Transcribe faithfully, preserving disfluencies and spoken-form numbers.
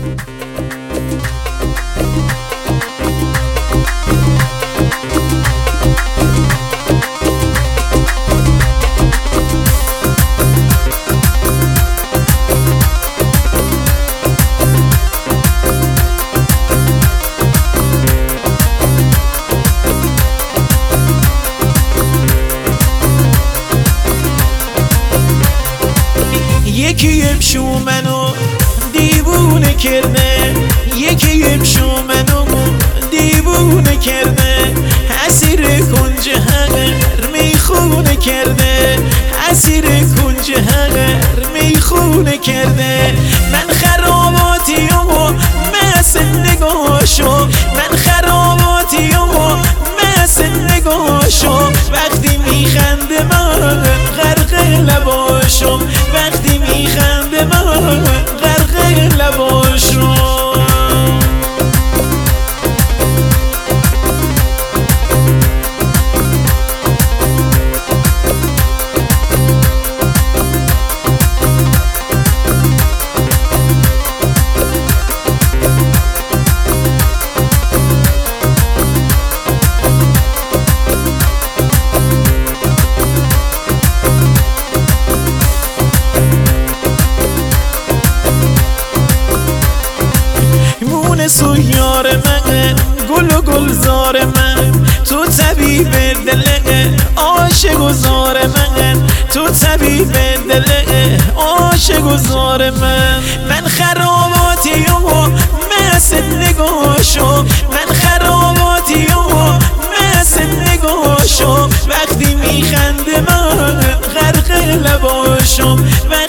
یکی امشو منو دیوونه کرده، یکی امشو منو دیوونه کرده، اسیر کنج هر میخونه کرده، اسیر کنج هر میخونه کرده. من خراباتی و مثل نگاهشو، من خراباتی و مثل نگاهشو، وقتی میخنده من غرق لباشم، وقتی میخنده من غرق لباشم. تو یار من، گل و گلزار من، تو طبیب دل عاشق و زار من، تو طبیب دل عاشق و زار من. من خراباتی و مثل نگاهشو، من خراباتی و مثل نگاهشو، وقتی میخنده من غرق لباشم.